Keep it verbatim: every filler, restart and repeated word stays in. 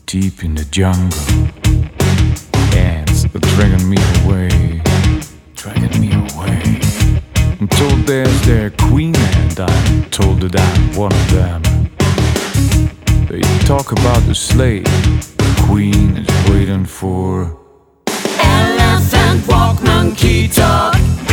deep in the jungle. Ants are dragging me away, dragging me away. I'm told there's their queen and I'm told that I'm one of them. They talk about the slave the queen is waiting for. Elephant walk, monkey talk.